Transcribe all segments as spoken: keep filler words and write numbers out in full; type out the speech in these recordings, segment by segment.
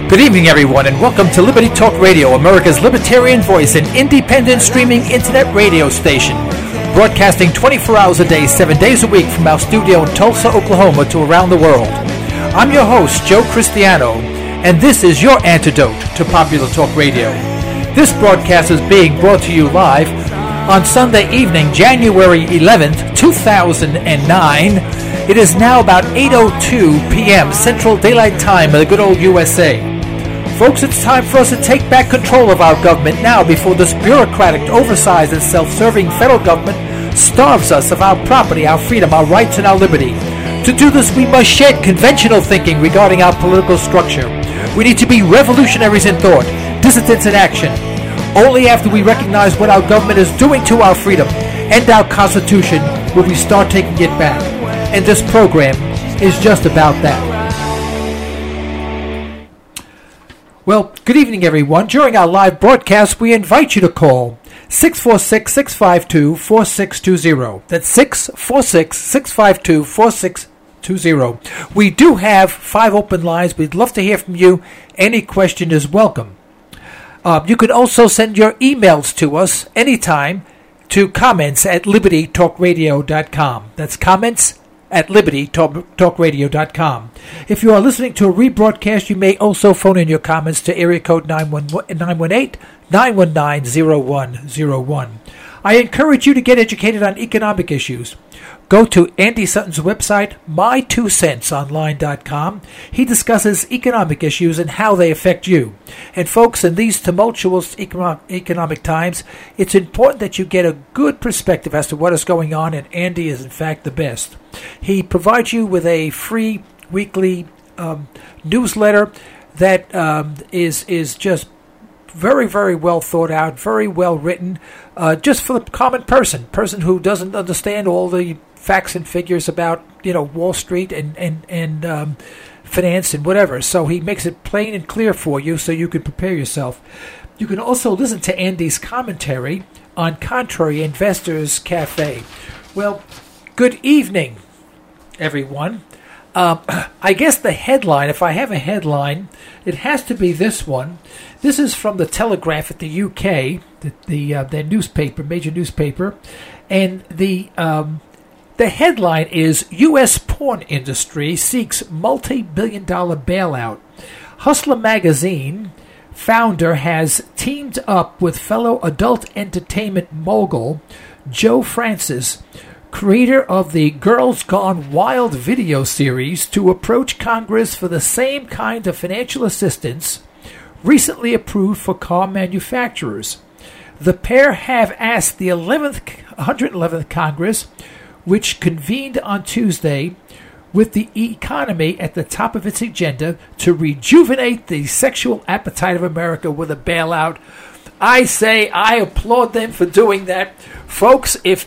Good evening, everyone, and welcome to Liberty Talk Radio, America's libertarian voice and independent streaming internet radio station. Broadcasting twenty-four hours a day, seven days a week from our studio in Tulsa, Oklahoma to around the world. I'm your host, Joe Cristiano, and this is your antidote to popular talk radio. This broadcast is being brought to you live on Sunday evening, January eleventh, two thousand nine. It is now about eight oh two p.m. Central Daylight Time of the good old U S A. Folks, it's time for us to take back control of our government now before this bureaucratic, oversized, and self-serving federal government starves us of our property, our freedom, our rights, and our liberty. To do this, we must shed conventional thinking regarding our political structure. We need to be revolutionaries in thought, dissidents in action. Only after we recognize what our government is doing to our freedom and our Constitution will we start taking it back. And this program is just about that. Well, good evening, everyone. During our live broadcast, we invite you to call six four six, six five two, four six two zero. That's six four six, six five two, four six two zero. We do have five open lines. We'd love to hear from you. Any question is welcome. Uh, you can also send your emails to us anytime to comments at liberty talk radio dot com. That's comments at liberty talk radio dot com. If you are listening to a rebroadcast, you may also phone in your comments to area code nine one eight, nine one nine, zero one zero one. I encourage you to get educated on economic issues. Go to Andy Sutton's website, my two cents online dot com. He discusses economic issues and how they affect you. And folks, in these tumultuous economic, economic times, it's important that you get a good perspective as to what is going on, and Andy is in fact the best. He provides you with a free weekly um, newsletter that um, is is just very, very well thought out, very well written, uh, just for the common person, person who doesn't understand all the facts and figures about, you know, Wall Street and, and, and um, finance and whatever. So he makes it plain and clear for you so you can prepare yourself. You can also listen to Andy's commentary on Contrary Investors Cafe. Well, good evening, everyone. Um, I guess the headline, if I have a headline, it has to be this one. This is from the Telegraph at the U K, the, the uh, their newspaper, major newspaper, and the um, the headline is U S porn industry seeks multi-billion dollar bailout. Hustler magazine founder has teamed up with fellow adult entertainment mogul Joe Francis, creator of the Girls Gone Wild video series, to approach Congress for the same kind of financial assistance recently approved for car manufacturers. The pair have asked the eleventh, one hundred eleventh Congress, which convened on Tuesday with the economy at the top of its agenda, to rejuvenate the sexual appetite of America with a bailout. I say I applaud them for doing that. Folks, if...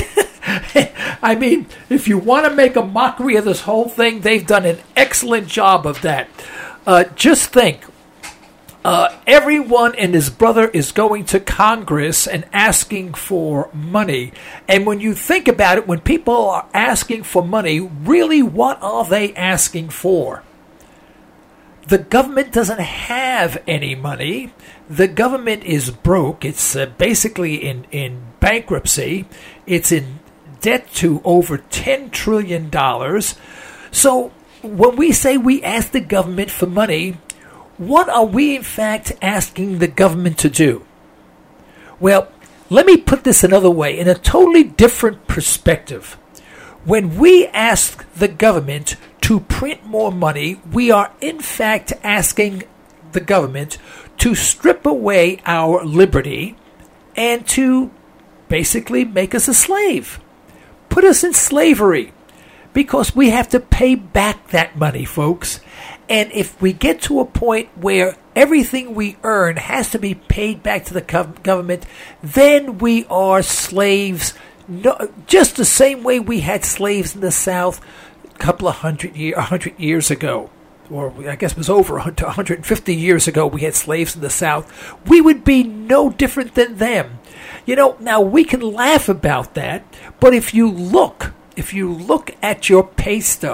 I mean, if you want to make a mockery of this whole thing, they've done an excellent job of that. Uh, just think, uh, everyone and his brother is going to Congress and asking for money. And when you think about it, when people are asking for money, really what are they asking for? The government doesn't have any money. The government is broke. It's uh, basically in, in bankruptcy. It's in debt to over ten trillion dollars. So when we say we ask the government for money, what are we in fact asking the government to do? Well, let me put this another way, in a totally different perspective. When we ask the government to print more money, we are in fact asking the government to strip away our liberty and to basically make us a slave. Put us in slavery, because we have to pay back that money, folks. And if we get to a point where everything we earn has to be paid back to the government, then we are slaves, no, just the same way we had slaves in the South a couple of hundred, year, a hundred years ago. Or I guess it was over one hundred fifty years ago we had slaves in the South. We would be no different than them. You know, now we can laugh about that, but if you look, if you look at your pay stub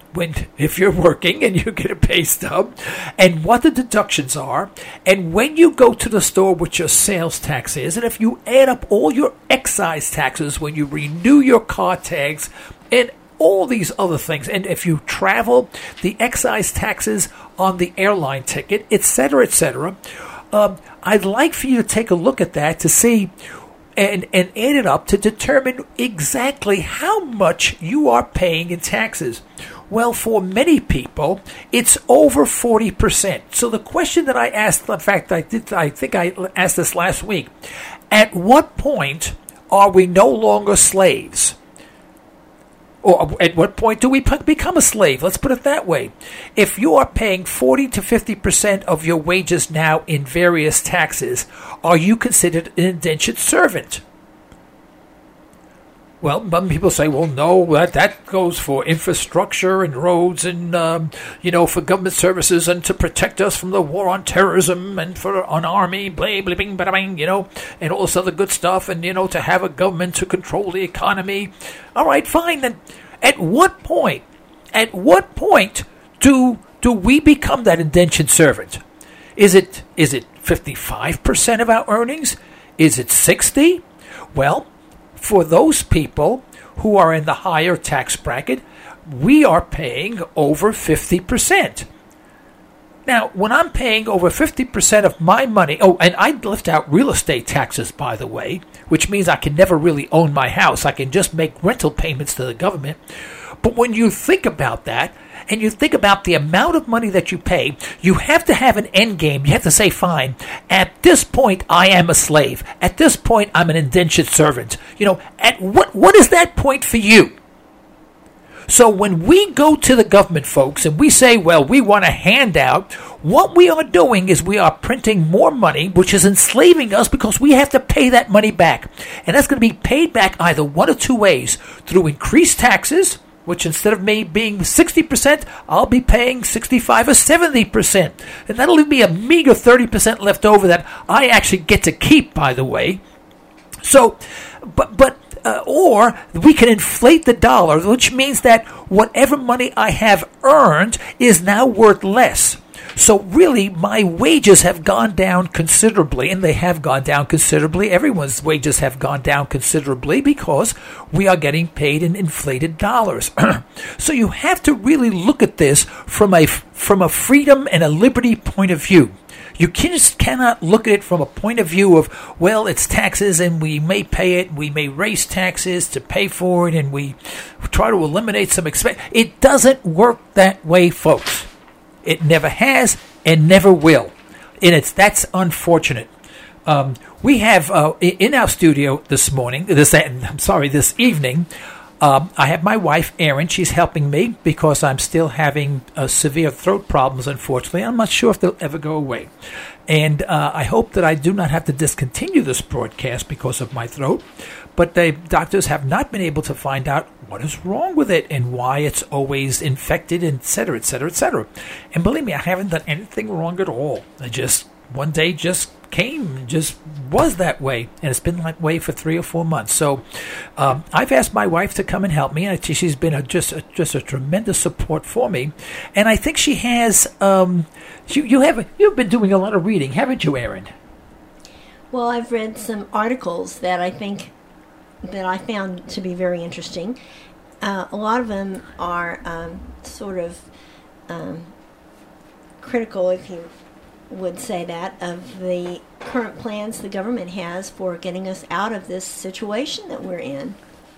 when if you're working and you get a pay stub, and what the deductions are, and when you go to the store what your sales tax is, and if you add up all your excise taxes when you renew your car tags, and all these other things, and if you travel, the excise taxes on the airline ticket, et cetera, et cetera. Um, I'd like for you to take a look at that to see and, and add it up to determine exactly how much you are paying in taxes. Well, for many people, it's over forty percent. So the question that I asked, in fact, I did, I think I asked this last week, at what point are we no longer slaves? Or at what point do we become a slave? Let's put it that way. If you are paying forty to fifty percent of your wages now in various taxes, are you considered an indentured servant? Well, some people say, well, no, that, that goes for infrastructure and roads and, um, you know, for government services and to protect us from the war on terrorism and for an army, blah, blah, bing, bada, bing, you know, and all this other good stuff and, you know, to have a government to control the economy. All right, fine. Then at what point, at what point do do we become that indentured servant? Is it is it fifty-five percent of our earnings? Is it sixty? Well, for those people who are in the higher tax bracket, we are paying over fifty percent. Now, when I'm paying over fifty percent of my money, oh, and I left out real estate taxes, by the way, which means I can never really own my house. I can just make rental payments to the government. But when you think about that, and you think about the amount of money that you pay, you have to have an end game. You have to say, fine, at this point, I am a slave. At this point, I'm an indentured servant. You know, at what what is that point for you? So when we go to the government, folks, and we say, well, we want a handout, what we are doing is we are printing more money, which is enslaving us because we have to pay that money back. And that's going to be paid back either one of two ways, through increased taxes, which instead of me being sixty percent, I'll be paying sixty-five or seventy percent. And that'll leave me a meager thirty percent left over that I actually get to keep, by the way. So, but, but, uh, or we can inflate the dollar, which means that whatever money I have earned is now worth less. So really, my wages have gone down considerably, and they have gone down considerably. Everyone's wages have gone down considerably because we are getting paid in inflated dollars. So you have to really look at this from a from a freedom and a liberty point of view. You just cannot look at it from a point of view of, well, it's taxes and we may pay it, we may raise taxes to pay for it, and we try to eliminate some expense. It doesn't work that way, folks. It never has and never will. And it's that's unfortunate. Um, we have uh, in our studio this morning, this I'm sorry, this evening, um, I have my wife, Erin. She's helping me because I'm still having uh, severe throat problems, unfortunately. I'm not sure if they'll ever go away. And uh, I hope that I do not have to discontinue this broadcast because of my throat. But the doctors have not been able to find out what is wrong with it and why it's always infected, et cetera, et cetera, et cetera. And believe me, I haven't done anything wrong at all. I just, one day just came and just was that way. And it's been that way for three or four months. So um, I've asked my wife to come and help me. And she's been a, just, a, just a tremendous support for me. And I think she has, um, you, you have, you've been doing a lot of reading, haven't you, Erin? Well, I've read some articles that I think that I found to be very interesting. Uh, a lot of them are um, sort of um, critical, if you would say that, of the current plans the government has for getting us out of this situation that we're in.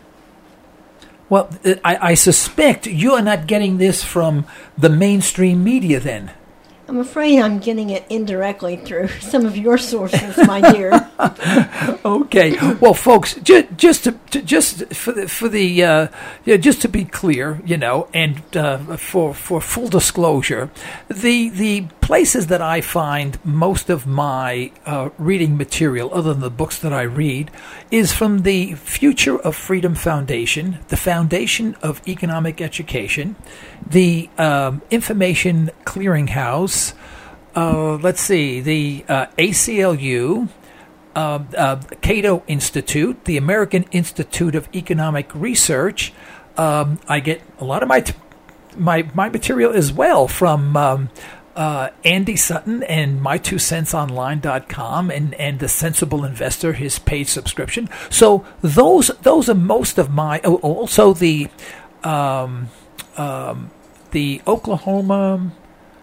Well, I, I suspect you're not getting this from the mainstream media then. I'm afraid I'm getting it indirectly through some of your sources, my dear. Okay, well, folks, ju- just to, to just for the for the uh, you know, just to be clear, you know, and uh, for for full disclosure, the the places that I find most of my uh, reading material, other than the books that I read, is from the Future of Freedom Foundation, the Foundation of Economic Education, the um, Information Clearinghouse. Uh, let's see, the uh, A C L U, uh, uh, Cato Institute, the American Institute of Economic Research. Um, I get a lot of my t- my my material as well from um, uh, Andy Sutton and my two cents online dot com and, and the Sensible Investor, his paid subscription. So those those are most of my. Oh, also the um, um, the Oklahoma.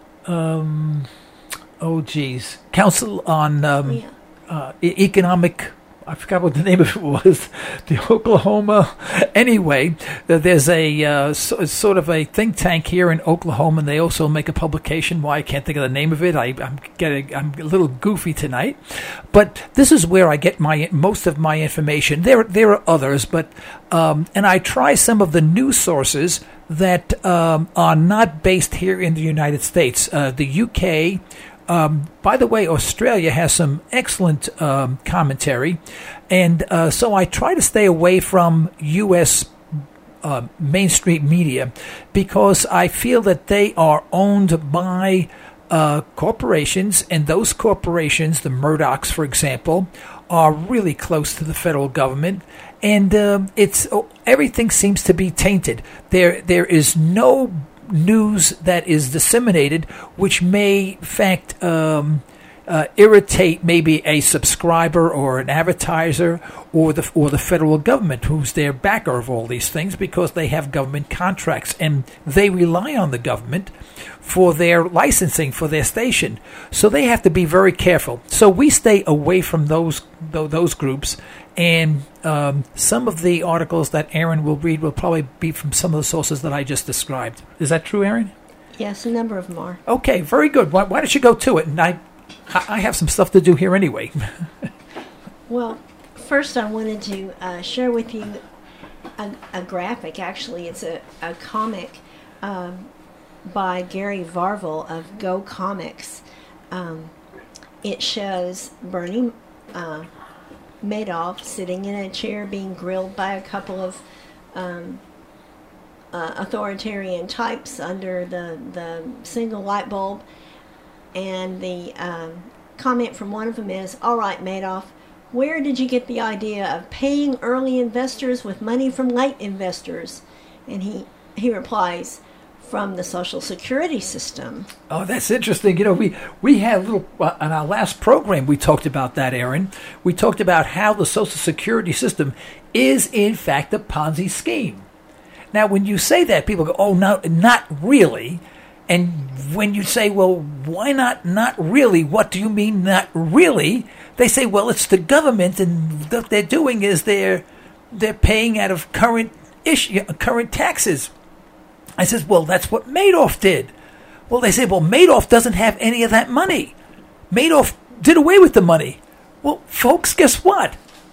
Um, oh geez, Council on um, Yeah. uh, E- Economic. I forgot what the name of it was. The Oklahoma. Anyway, there's a uh, so, sort of a think tank here in Oklahoma, and they also make a publication. Why I can't think of the name of it. I, I'm getting. I'm a little goofy tonight, but this is where I get my most of my information. There, there are others, but um, and I try some of the news sources that um, are not based here in the United States. Uh, the U K. Um, by the way, Australia has some excellent um, commentary, and uh, so I try to stay away from U S uh, mainstream media because I feel that they are owned by uh, corporations, and those corporations, the Murdochs, for example, are really close to the federal government, and uh, it's oh, everything seems to be tainted. There, there is no news that is disseminated which may in fact um, uh, irritate maybe a subscriber or an advertiser or the or the federal government, who's their backer of all these things, because they have government contracts and they rely on the government for their licensing for their station. So they have to be very careful. So we stay away from those those groups. And um, some of the articles that Aaron will read will probably be from some of the sources that I just described. Is that true, Aaron? Yes, a number of them are. Okay, very good. Why, why don't you go to it? And I, I have some stuff to do here anyway. Well, first I wanted to uh, share with you a, a graphic. Actually, it's a, a comic um, by Gary Varvel of Go Comics. Um, it shows Bernie Uh, Madoff sitting in a chair being grilled by a couple of um, uh, authoritarian types under the, the single light bulb. And the um, comment from one of them is, "All right, Madoff, where did you get the idea of paying early investors with money from late investors?" And he, he replies, "From the Social Security system." Oh, that's interesting. You know, we, we had a little, uh, on our last program, we talked about that, Aaron. We talked about how the Social Security system is, in fact, a Ponzi scheme. Now, when you say that, people go, oh, no, not really. And when you say, well, why not not really? What do you mean not really? They say, well, it's the government, and what they're doing is they're, they're paying out of current issue, current taxes. I says, well, that's what Madoff did. Well, they say, well, Madoff doesn't have any of that money. Madoff did away with the money. Well, folks, guess what?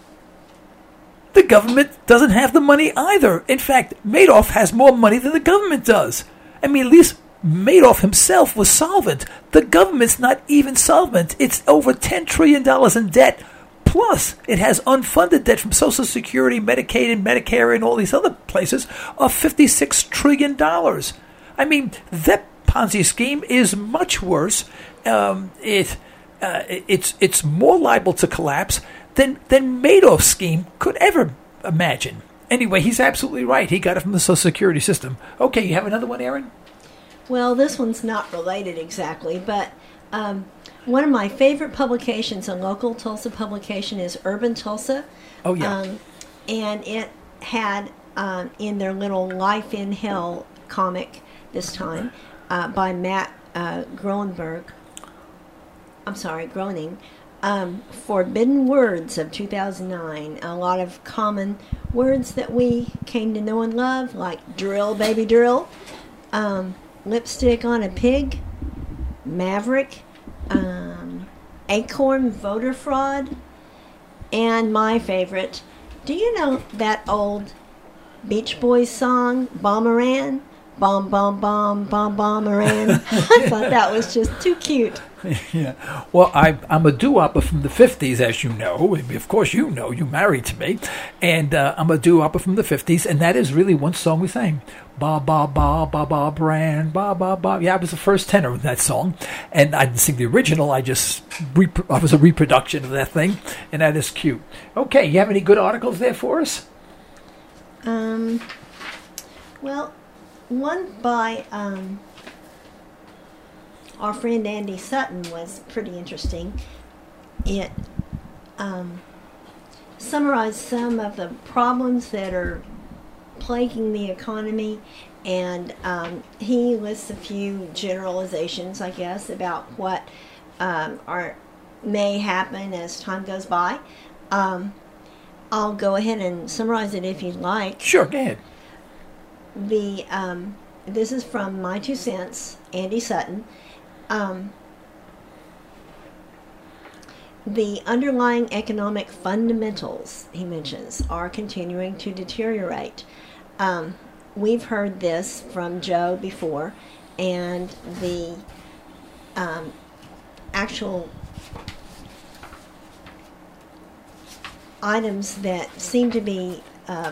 The government doesn't have the money either. In fact, Madoff has more money than the government does. I mean, at least Madoff himself was solvent. The government's not even solvent. It's over ten trillion dollars in debt. Plus, it has unfunded debt from Social Security, Medicaid, and Medicare, and all these other places of fifty-six trillion dollars. I mean, that Ponzi scheme is much worse. Um, it uh, it's it's more liable to collapse than than Madoff's scheme could ever imagine. Anyway, he's absolutely right. He got it from the Social Security system. Okay, you have another one, Aaron? Well, this one's not related exactly, but um, one of my favorite publications, a local Tulsa publication, is Urban Tulsa. Oh, yeah. Um, and it had um, in their little Life in Hell comic this time uh, by Matt uh, Groenberg. I'm sorry, Groening. Um, Forbidden Words of two thousand nine. A lot of common words that we came to know and love, like drill, baby, drill. Um, lipstick on a pig. Maverick. Um, Acorn, voter fraud. And my favorite, do you know that old Beach Boys song, Bomberan? Bomb, bomb, bomb, bomb, bomberan. I thought that was just too cute. Yeah. Well, I, I'm a doo-wopper from the fifties, as you know. Of course, you know. You married to me. And uh, I'm a doo-wopper from the fifties, and that is really one song we sang. Ba, ba, ba, ba, ba, brand, ba, ba, ba. Yeah, I was the first tenor of that song. And I didn't sing the original. I just, rep- I was a reproduction of that thing, and that is cute. Okay, you have any good articles there for us? Um, well, one by um, our friend Andy Sutton was pretty interesting. It um, summarized some of the problems that are plaguing the economy, and um, he lists a few generalizations, I guess, about what um, are may happen as time goes by. Um, I'll go ahead and summarize it if you'd like. Sure, go ahead. The um, this is from My Two Cents, Andy Sutton. Um, the underlying economic fundamentals, he mentions, are continuing to deteriorate. Um, we've heard this from Joe before, and the um, actual items that seem to be uh,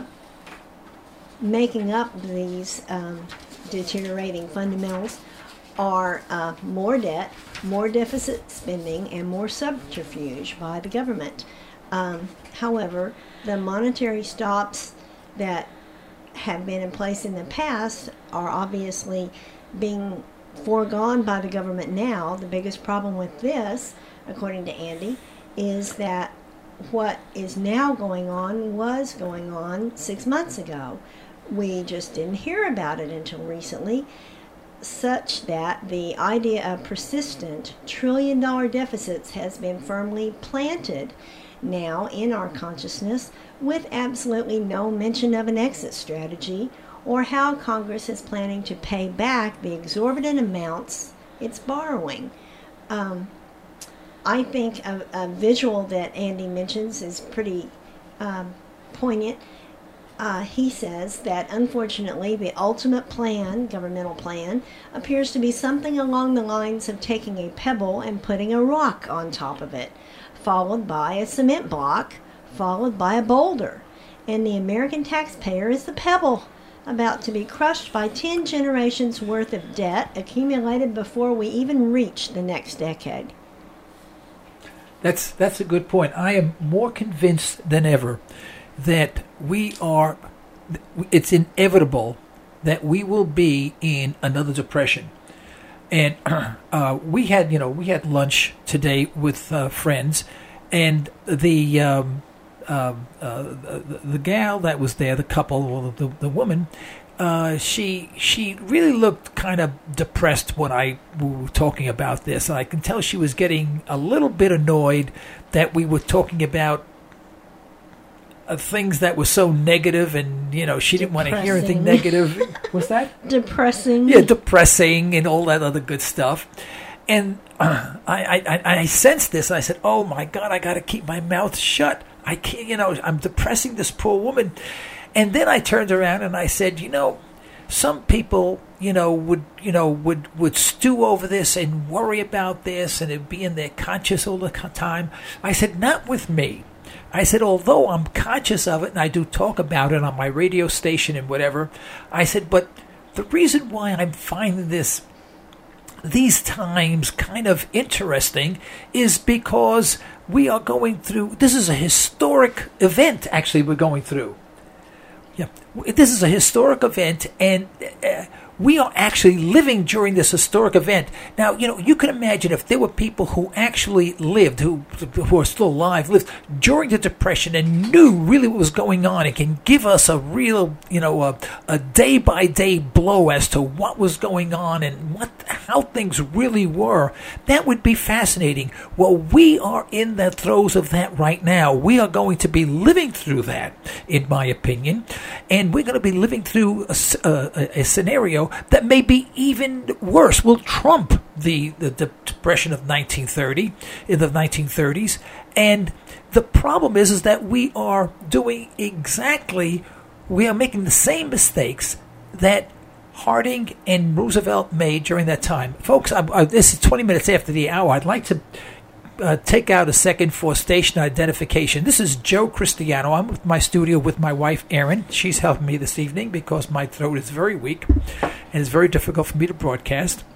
making up these um, deteriorating fundamentals are uh, more debt, more deficit spending, and more subterfuge by the government. Um, however, the monetary stops that have been in place in the past are obviously being foregone by the government now. The biggest problem with this, according to Andy, is that what is now going on was going on six months ago. We just didn't hear about it until recently, such that the idea of persistent trillion dollar deficits has been firmly planted now in our consciousness, with absolutely no mention of an exit strategy or how Congress is planning to pay back the exorbitant amounts it's borrowing. Um, I think a, a visual that Andy mentions is pretty um, poignant. Uh, he says that unfortunately the ultimate plan, governmental plan, appears to be something along the lines of taking a pebble and putting a rock on top of it, followed by a cement block, followed by a boulder. And the American taxpayer is the pebble, about to be crushed by ten generations worth of debt accumulated before we even reach the next decade. That's that's a good point. I am more convinced than ever that we are, it's inevitable that we will be in another depression. And uh, we had, you know, we had lunch today with uh, friends, and the, um, uh, uh, the the gal that was there, the couple, or the the woman, uh, she she really looked kind of depressed when I we were talking about this. I can tell she was getting a little bit annoyed that we were talking about Uh, things that were so negative, and you know she didn't want to hear anything negative. What's that? Depressing. Yeah, depressing and all that other good stuff. And uh, I, I, I sensed this. And I said, "Oh my God, I got to keep my mouth shut. I can't. You know, I'm depressing this poor woman." And then I turned around and I said, "You know, some people, you know, would, you know, would would stew over this and worry about this, and it'd be in their conscious all the time." I said, "Not with me." I said, although I'm conscious of it and I do talk about it on my radio station and whatever, I said, but the reason why I'm finding this, these times kind of interesting is because we are going through, this is a historic event actually we're going through. Yeah, this is a historic event, and uh, we are actually living during this historic event. Now, you know, you can imagine if there were people who actually lived, who who are still alive, lived during the Depression and knew really what was going on and can give us a real, you know, a, a day-by-day blow as to what was going on and what how things really were. That would be fascinating. Well, we are in the throes of that right now. We are going to be living through that, in my opinion, and we're going to be living through a, a, a scenario that may be even worse, will trump the, the, the Depression of nineteen thirty, in the nineteen thirties. And the problem is, is that we are doing exactly, we are making the same mistakes that Harding and Roosevelt made during that time. Folks, I, I, this is twenty minutes after the hour. I'd like to Uh, take out a second for station identification. This is Joe Cristiano. I'm with my studio with my wife, Erin. She's helping me this evening because my throat is very weak and it's very difficult for me to broadcast.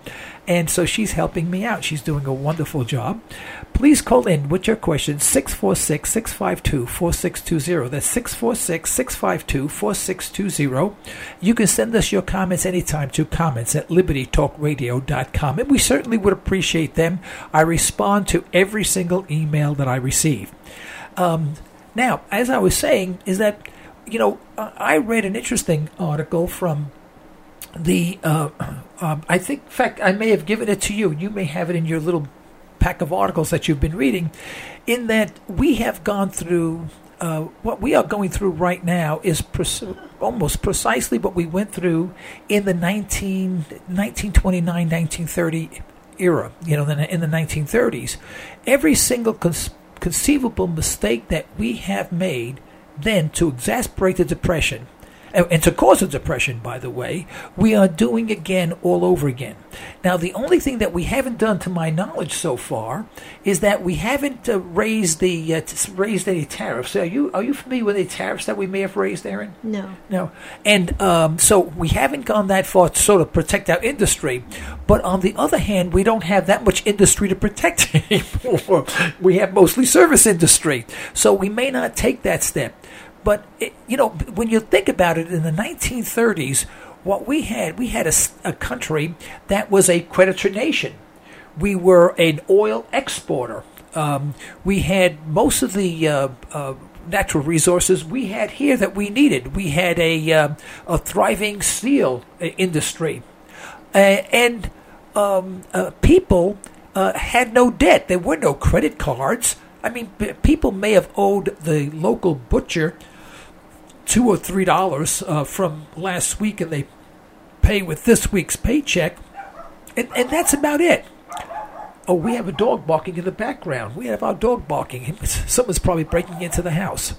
And so she's helping me out. She's doing a wonderful job. Please call in with your questions, six four six, six five two, four six two zero. That's six four six, six five two, four six two zero. You can send us your comments anytime to comments at liberty talk radio dot com. And we certainly would appreciate them. I respond to every single email that I receive. Um, now, as I was saying, is that, you know, I read an interesting article from the, uh, um, I think, in fact, I may have given it to you. You may have it in your little pack of articles that you've been reading, in that we have gone through, uh, what we are going through right now is pre- almost precisely what we went through in the nineteen, nineteen twenty-nine, nineteen thirty era, you know, in the nineteen thirties. Every single con- conceivable mistake that we have made then to exasperate the Depression, and to cause a depression, by the way, we are doing again all over again. Now, the only thing that we haven't done, to my knowledge so far, is that we haven't uh, raised the uh, t- raised any tariffs. Are you are you familiar with the tariffs that we may have raised, Erin? No. No. And um, so we haven't gone that far to sort of protect our industry. But on the other hand, we don't have that much industry to protect anymore. We have mostly service industry. So we may not take that step. But, it, you know, when you think about it, in the nineteen thirties, what we had, we had a, a country that was a creditor nation. We were an oil exporter. Um, we had most of the uh, uh, natural resources we had here that we needed. We had a, uh, a thriving steel industry. Uh, and um, uh, people uh, had no debt. There were no credit cards. I mean, p- people may have owed the local butcher two or three dollars uh, from last week, and they pay with this week's paycheck, and, and that's about it. Oh, we have a dog barking in the background. We have our dog barking. Someone's probably breaking into the house.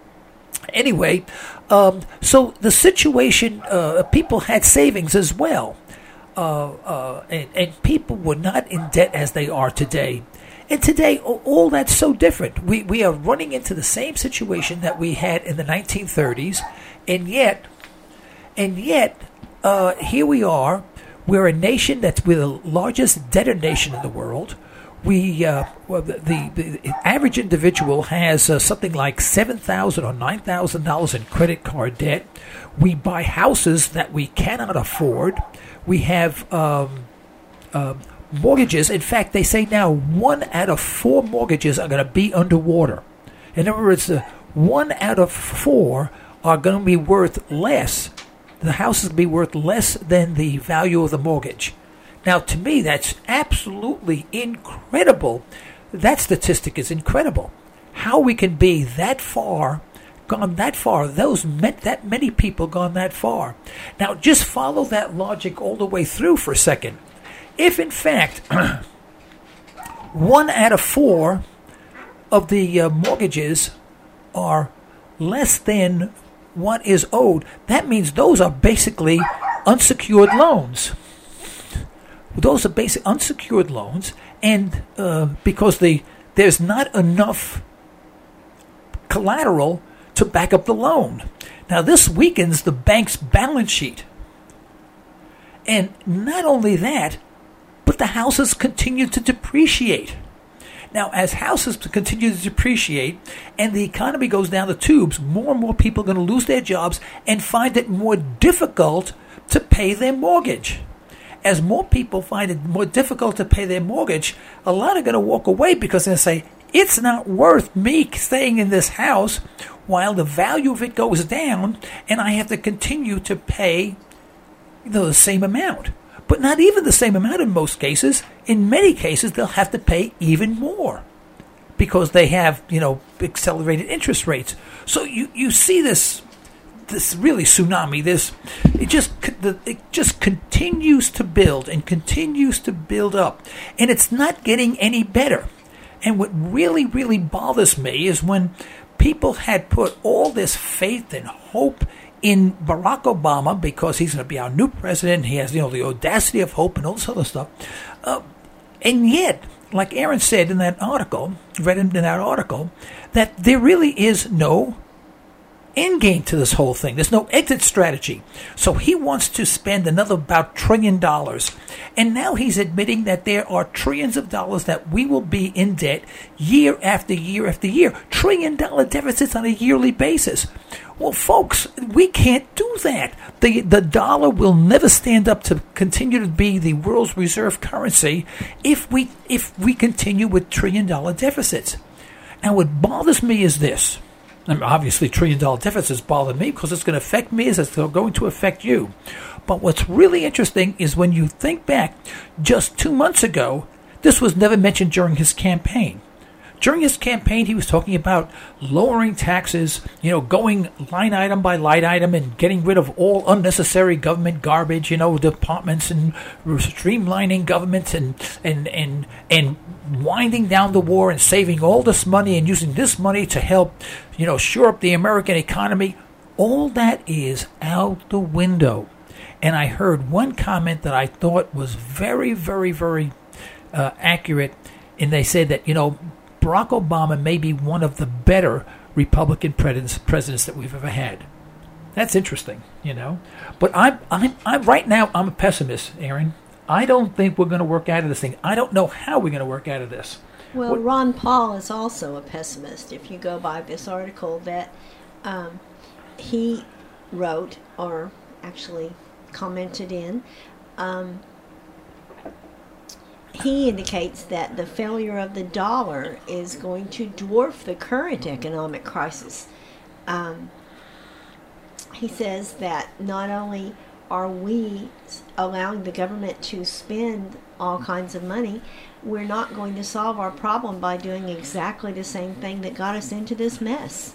Anyway, um, so the situation, uh, people had savings as well, uh, uh, and, and people were not in debt as they are today. And today, all that's so different. We we are running into the same situation that we had in the nineteen thirties, and yet, and yet, uh, here we are. We're a nation that's we're the largest debtor nation in the world. We uh, well, the, the, the average individual has uh, something like seven thousand or nine thousand dollars in credit card debt. We buy houses that we cannot afford. We have um, um, mortgages. In fact, they say now one out of four mortgages are going to be underwater. In other words, uh, one out of four are going to be worth less. The house is going to be worth less than the value of the mortgage. Now, to me, that's absolutely incredible. That statistic is incredible. How we can be that far, gone that far, those met that many people gone that far. Now, just follow that logic all the way through for a second. If, in fact, one out of four of the uh, mortgages are less than what is owed, that means those are basically unsecured loans. Those are basic unsecured loans, and uh, because the there's not enough collateral to back up the loan. Now, this weakens the bank's balance sheet. And not only that, but the houses continue to depreciate. Now, as houses continue to depreciate and the economy goes down the tubes, more and more people are going to lose their jobs and find it more difficult to pay their mortgage. As more people find it more difficult to pay their mortgage, a lot are going to walk away because they're going to say, it's not worth me staying in this house while the value of it goes down and I have to continue to pay, you know, the same amount. But not even the same amount in most cases. In many cases, they'll have to pay even more because they have, you know, accelerated interest rates. So you, you see this this really tsunami. This it just it just continues to build and continues to build up, and it's not getting any better. And what really, really bothers me is when people had put all this faith and hope in Barack Obama because he's going to be our new president. He has, you know, the audacity of hope and all this other stuff. Uh, and yet, like Erin said in that article, read in that article, that there really is no end game to this whole thing. There's no exit strategy. So he wants to spend another about trillion dollars. And now he's admitting that there are trillions of dollars that we will be in debt year after year after year. Trillion dollar deficits on a yearly basis. Well, folks, we can't do that. The the dollar will never stand up to continue to be the world's reserve currency if we if we continue with trillion dollar deficits. And what bothers me is this. I mean, obviously, trillion dollar deficits bother me because it's going to affect me as it's going to affect you. But what's really interesting is when you think back, just two months ago, this was never mentioned during his campaign. During his campaign, he was talking about lowering taxes, you know, going line item by line item and getting rid of all unnecessary government garbage, you know, departments and streamlining government and and and and winding down the war and saving all this money and using this money to help, you know, shore up the American economy. All that is out the window. And I heard one comment that I thought was very, very, very uh, accurate. And they said that, you know, Barack Obama may be one of the better Republican presidents, presidents that we've ever had. That's interesting, you know. But I'm, I'm, I'm right now, I'm a pessimist, Aaron. I don't think we're going to work out of this thing. I don't know how we're going to work out of this. Well, what, Ron Paul is also a pessimist. If you go by this article that um, he wrote, or actually commented in, um, he indicates that the failure of the dollar is going to dwarf the current economic crisis. Um, he says that not only are we allowing the government to spend all kinds of money, we're not going to solve our problem by doing exactly the same thing that got us into this mess.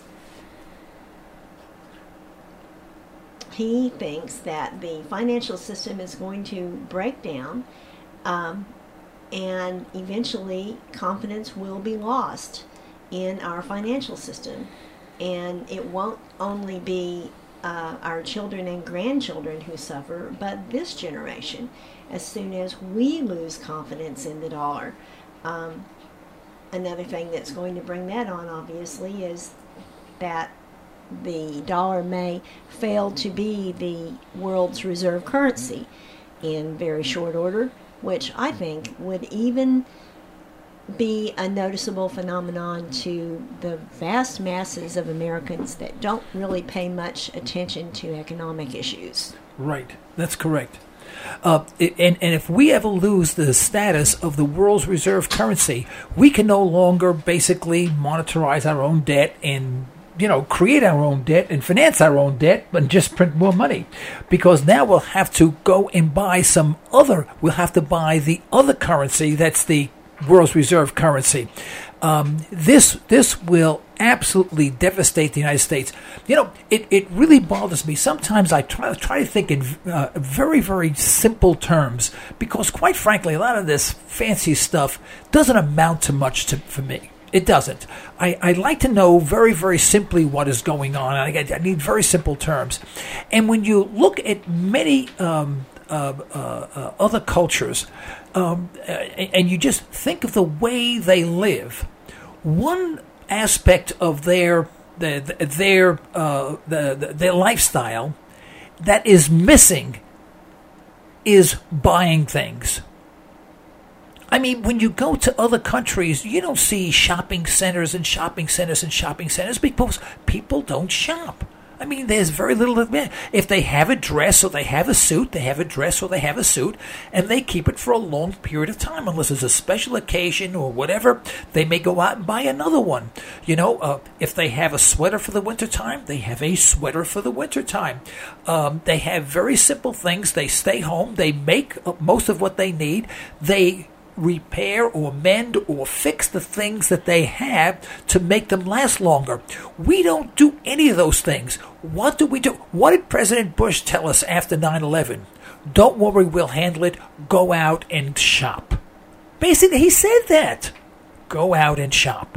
He thinks that the financial system is going to break down, um, and eventually confidence will be lost in our financial system. And it won't only be uh, our children and grandchildren who suffer, but this generation, as soon as we lose confidence in the dollar. Um, another thing that's going to bring that on, obviously, is that the dollar may fail to be the world's reserve currency in very short order, which I think would even be a noticeable phenomenon to the vast masses of Americans that don't really pay much attention to economic issues. Right, that's correct. Uh, it, and, and if we ever lose the status of the world's reserve currency, we can no longer basically monetize our own debt and, you know, create our own debt and finance our own debt and just print more money. Because now we'll have to go and buy some other, we'll have to buy the other currency that's the world's reserve currency. Um, this this will absolutely devastate the United States. You know, it, it really bothers me. Sometimes I try, try to think in uh, very, very simple terms because, quite frankly, a lot of this fancy stuff doesn't amount to much to, for me. It doesn't. I, I like to know very, very simply what is going on. I, I need very simple terms. And when you look at many um, uh, uh, uh, other cultures, um, uh, and you just think of the way they live, one aspect of their their their uh, the, their lifestyle that is missing is buying things. I mean, when you go to other countries, you don't see shopping centers and shopping centers and shopping centers because people don't shop. I mean, there's very little. If they have a dress or they have a suit, they have a dress or they have a suit, and they keep it for a long period of time. Unless it's a special occasion or whatever, they may go out and buy another one. You know, uh, if they have a sweater for the wintertime, they have a sweater for the wintertime. Um, they have very simple things. They stay home. They make most of what they need. They repair or mend or fix the things that they have to make them last longer. We don't do any of those things. What do we do? What did President Bush tell us after nine eleven? Don't worry, we'll handle it. Go out and shop. Basically, he said that. Go out and shop.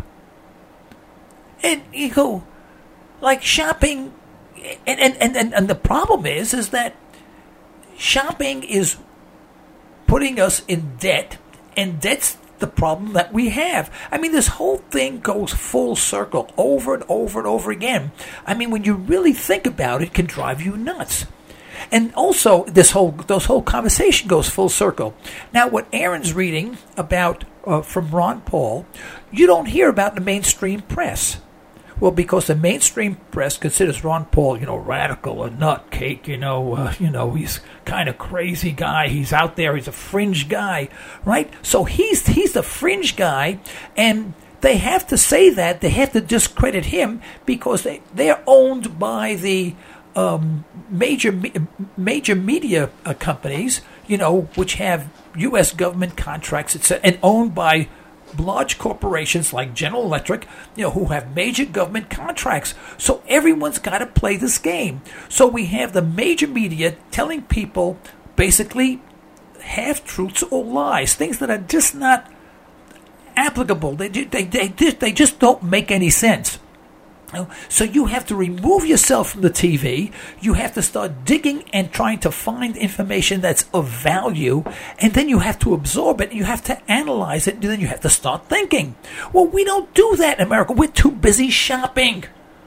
And you go, like shopping, and, and, and, and, and the problem is, is that shopping is putting us in debt. And debt's the problem that we have. I mean, this whole thing goes full circle over and over and over again. I mean, when you really think about it, it can drive you nuts. And also, this whole this whole conversation goes full circle. Now, what Aaron's reading about uh, from Ron Paul, you don't hear about in the mainstream press. Well, because the mainstream press considers Ron Paul, you know, radical, a nutcake, you know, uh, you know, he's kind of crazy guy. He's out there. He's a fringe guy, right? So he's he's the fringe guy, and they have to say that. They have to discredit him because they they're owned by the Um, major major media uh, companies, you know, which have U S government contracts, et cetera, and owned by large corporations like General Electric, you know, who have major government contracts. So everyone's got to play this game. So we have the major media telling people basically half-truths or lies, things that are just not applicable. They they they they just don't make any sense. So you have to remove yourself from the T V. You have to start digging and trying to find information that's of value, and then you have to absorb it. You have to analyze it, and then you have to start thinking. Well, we don't do that in America. We're too busy shopping.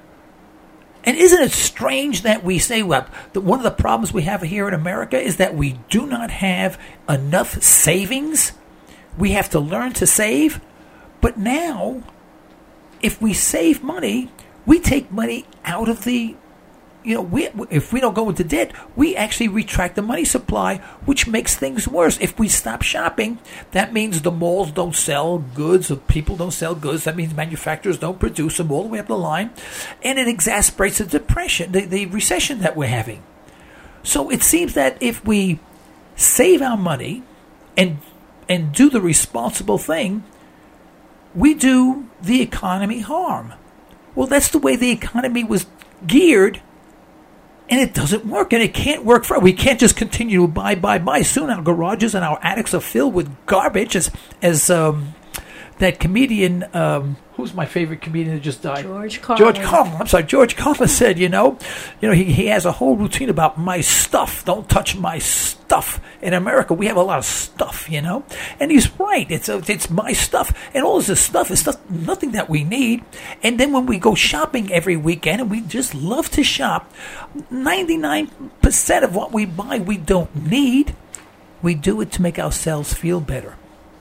And isn't it strange that we say, well, that one of the problems we have here in America is that we do not have enough savings? We have to learn to save. But now, if we save money, we take money out of the, you know, we, if we don't go into debt, we actually retract the money supply, which makes things worse. If we stop shopping, that means the malls don't sell goods, or people don't sell goods. That means manufacturers don't produce them all the way up the line, and it exacerbates the depression, the, the recession that we're having. So it seems that if we save our money and and do the responsible thing, we do the economy harm. Well, that's the way the economy was geared, and it doesn't work, and it can't work for. We can't just continue to buy, buy, buy. Soon our garages and our attics are filled with garbage, as as um, that comedian. Um, who's my favorite comedian that just died? George Carlin. George Carlin. I'm sorry, George Carlin said, you know, you know, he he has a whole routine about my stuff. Don't touch my stuff. In America, we have a lot of stuff, you know, and he's right. It's a, it's my stuff, and all this stuff is stuff, nothing that we need. And then when we go shopping every weekend, and we just love to shop, ninety-nine percent of what we buy we don't need. We do it to make ourselves feel better.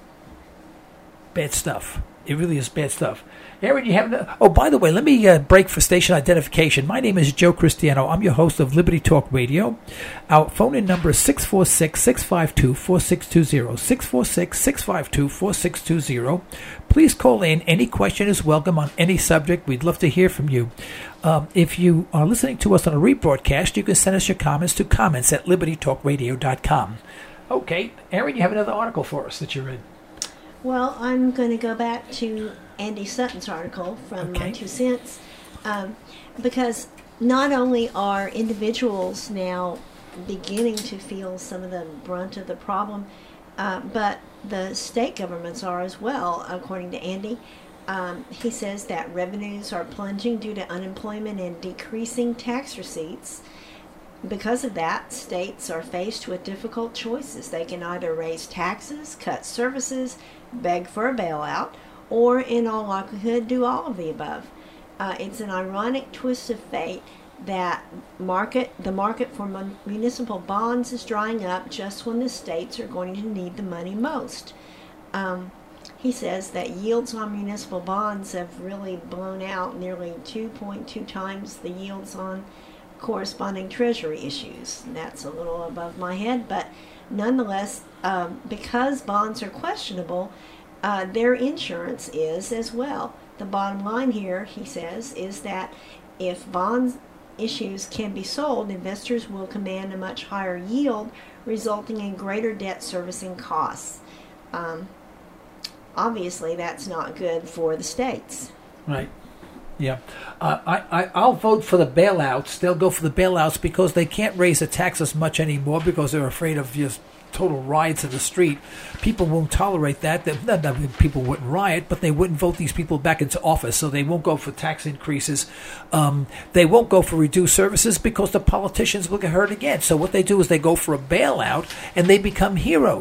Bad stuff. It really is bad stuff. Aaron, you have... No, oh, by the way, let me uh, break for station identification. My name is Joe Cristiano. I'm your host of Liberty Talk Radio. Our phone-in number is six four six, six five two, four six two zero. six four six, six five two, four six two zero. Please call in. Any question is welcome on any subject. We'd love to hear from you. Um, if you are listening to us on a rebroadcast, you can send us your comments to comments at liberty talk radio dot com. Okay, Aaron, you have another article for us that you read. Well, I'm going to go back to Andy Sutton's article from okay. My Two Cents, um, because not only are individuals now beginning to feel some of the brunt of the problem, uh, but the state governments are as well, according to Andy. Um, he says that revenues are plunging due to unemployment and decreasing tax receipts. Because of that, states are faced with difficult choices. They can either raise taxes, cut services, beg for a bailout, or in all likelihood do all of the above. Uh, it's an ironic twist of fate that market the market for mun- municipal bonds is drying up just when the states are going to need the money most. Um, he says that yields on municipal bonds have really blown out, nearly two point two times the yields on corresponding treasury issues. That's a little above my head, but nonetheless, um, because bonds are questionable, uh, their insurance is as well. The bottom line here, he says, is that if bond issues can be sold, investors will command a much higher yield, resulting in greater debt servicing costs. Um, obviously, that's not good for the states. Right. Yeah, uh, I, I, I'll vote for the bailouts. They'll go for the bailouts because they can't raise the taxes much anymore because they're afraid of just total riots in the street. People won't tolerate that. They, not that people wouldn't riot, but they wouldn't vote these people back into office, so they won't go for tax increases. Um, they won't go for reduced services because the politicians will get hurt again. So what they do is they go for a bailout, and they become heroes.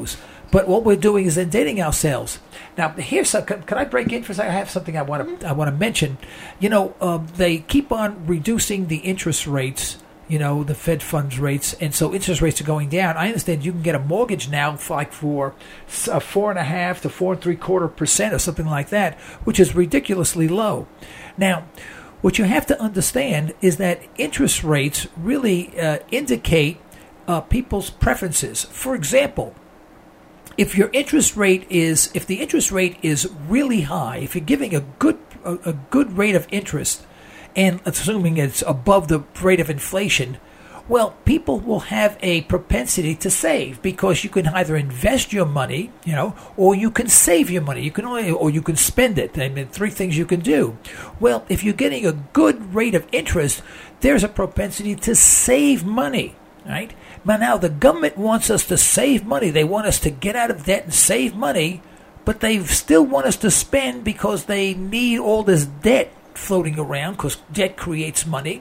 But what we're doing is indebting ourselves. Now, here's some, can, can I break in for a second? I have something I want to mm-hmm. I want to mention. You know, um, they keep on reducing the interest rates. You know, the Fed funds rates, and so interest rates are going down. I understand you can get a mortgage now for like for a four and a half to four and three quarter percent or something like that, which is ridiculously low. Now, what you have to understand is that interest rates really uh, indicate uh, people's preferences. For example, if your interest rate is if the interest rate is really high, if you're giving a good a, a good rate of interest, and assuming it's above the rate of inflation, well, people will have a propensity to save because you can either invest your money, you know, or you can save your money. You can only, or you can spend it. I mean, three things you can do. Well, if you're getting a good rate of interest, there's a propensity to save money, right? But now the government wants us to save money. They want us to get out of debt and save money, but they still want us to spend because they need all this debt floating around because debt creates money.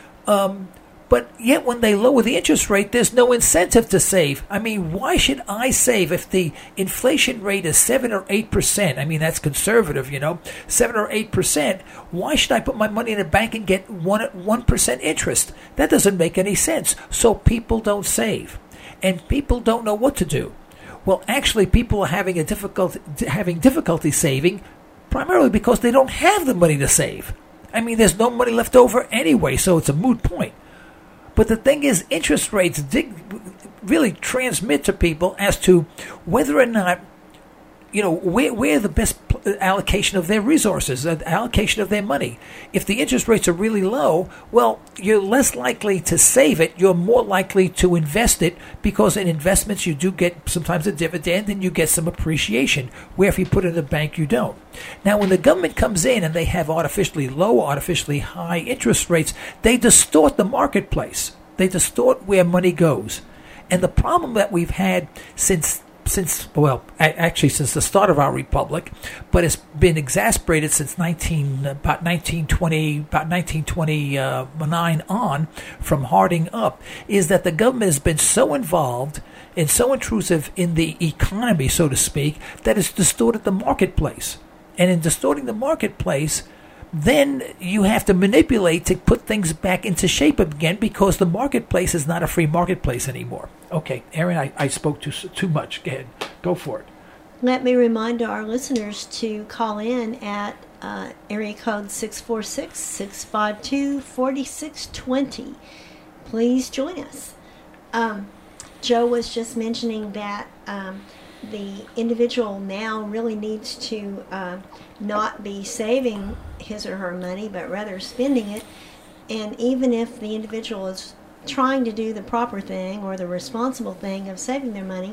Um, but yet when they lower the interest rate, there's no incentive to save. I mean, why should I save if the inflation rate is seven or eight percent? I mean, that's conservative, you know, seven or eight percent. Why should I put my money in a bank and get one one percent interest? That doesn't make any sense. So people don't save, and people don't know what to do. Well, actually, people are having a difficult having difficulty saving, primarily because they don't have the money to save. I mean, there's no money left over anyway, so it's a moot point. But the thing is, interest rates dig, really transmit to people as to whether or not, you know, where, where the best allocation of their resources, the allocation of their money. If the interest rates are really low, well, you're less likely to save it. You're more likely to invest it because in investments you do get sometimes a dividend and you get some appreciation, where if you put it in the bank, you don't. Now, when the government comes in and they have artificially low, artificially high interest rates, they distort the marketplace. They distort where money goes. And the problem that we've had since Since well, actually since the start of our republic, but it's been exacerbated since nineteen about nineteen twenty about nineteen twenty-nine on, from Harding up, is that the government has been so involved and so intrusive in the economy, so to speak, that it's distorted the marketplace. And in distorting the marketplace, then you have to manipulate to put things back into shape again because the marketplace is not a free marketplace anymore. Okay, Erin, I, I spoke too too much. Go ahead. Go for it. Let me remind our listeners to call in at uh, area code six four six, six five two, four six two zero. Please join us. Um, Joe was just mentioning that um, the individual now really needs to uh, not be saving his or her money, but rather spending it. And even if the individual is trying to do the proper thing or the responsible thing of saving their money,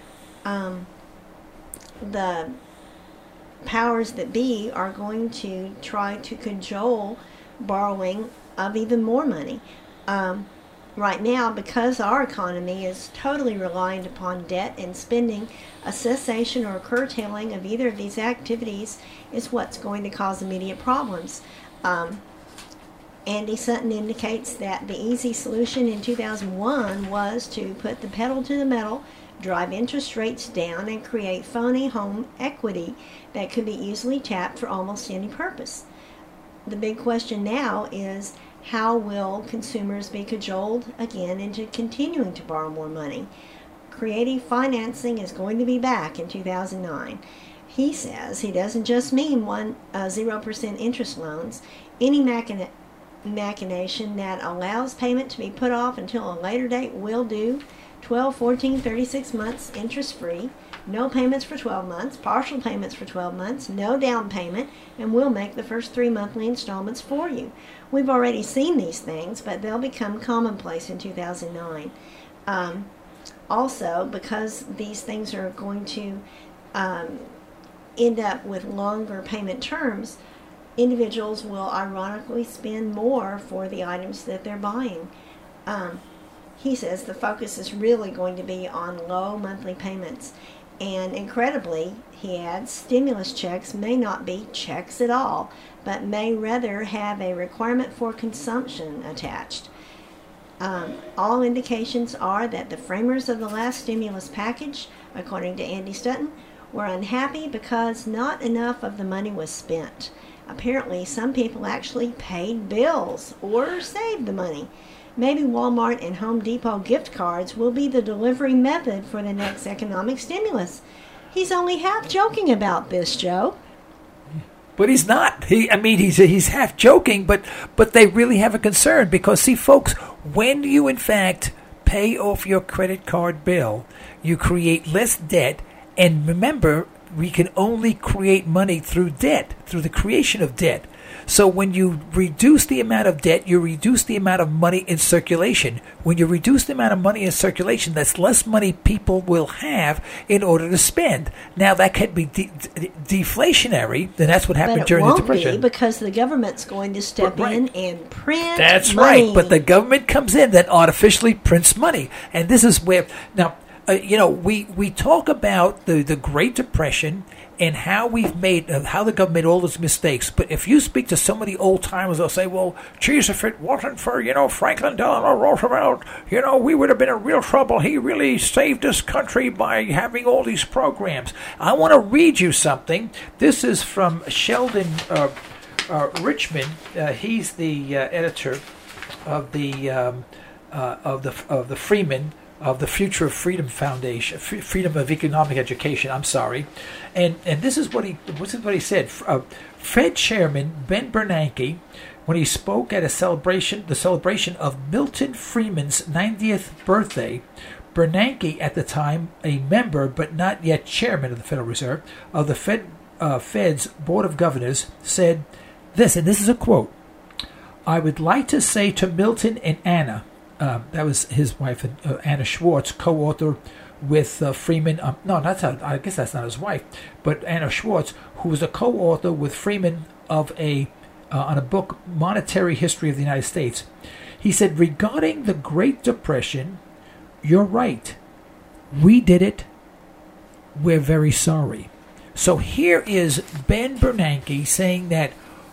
um, the powers that be are going to try to cajole borrowing of even more money. Um, right now, because our economy is totally reliant upon debt and spending, a cessation or curtailing of either of these activities is what's going to cause immediate problems. Um, Andy Sutton indicates that the easy solution in two thousand one was to put the pedal to the metal, drive interest rates down, and create phony home equity that could be easily tapped for almost any purpose. The big question now is, how will consumers be cajoled again into continuing to borrow more money? Creative financing is going to be back in two thousand nine. He says he doesn't just mean one uh, zero percent interest loans. Any machina- machination that allows payment to be put off until a later date will do. twelve, fourteen, thirty-six months interest-free, no payments for twelve months, partial payments for twelve months, no down payment, and we'll make the first three monthly installments for you. We've already seen these things, but they'll become commonplace in two thousand nine. Um, also, because these things are going to um, end up with longer payment terms, individuals will ironically spend more for the items that they're buying. Um, he says the focus is really going to be on low monthly payments. And incredibly, he adds, stimulus checks may not be checks at all, but may rather have a requirement for consumption attached. Um, all indications are that the framers of the last stimulus package, according to Andy Stutton, were unhappy because not enough of the money was spent. Apparently, some people actually paid bills or saved the money. Maybe Walmart and Home Depot gift cards will be the delivery method for the next economic stimulus. He's only half joking about this, Joe. But he's not. He, I mean, he's he's half joking, but but they really have a concern because, see, folks, when you in fact pay off your credit card bill, you create less debt. And remember, we can only create money through debt, through the creation of debt. So when you reduce the amount of debt, you reduce the amount of money in circulation. When you reduce the amount of money in circulation, that's less money people will have in order to spend. Now, that could be de- de- deflationary, and that's what happened but it during won't the Depression. Be because the government's going to step right. in and print That's money. right, but the government comes in that artificially prints money. And this is where, now, uh, you know, we, we talk about the, the Great Depression and how we've made, uh, how the government made all those mistakes. But if you speak to some of the old timers, they'll say, well, geez, if it wasn't for, you know, Franklin Delano Roosevelt, you know, we would have been in real trouble. He really saved this country by having all these programs. I want to read you something. This is from Sheldon uh, uh, Richman. Uh, he's the uh, editor of the um, uh, of the of the Freeman. of the Future of Freedom Foundation, Freedom of Economic Education. I'm sorry, and and this is what he this is what he said. Uh, Fed Chairman Ben Bernanke, when he spoke at a celebration, the celebration of Milton Friedman's ninetieth birthday, Bernanke, at the time a member but not yet chairman of the Federal Reserve of the Fed uh, Fed's Board of Governors, said this, and this is a quote: "I would like to say to Milton and Anna." Uh, that was his wife, uh, Anna Schwartz, co-author with uh, Freeman. Um, no, that's not, I guess that's not his wife, but Anna Schwartz, who was a co-author with Freeman of a uh, on a book, Monetary History of the United States. He said, regarding the Great Depression, you're right. We did it. We're very sorry. So here is Ben Bernanke saying that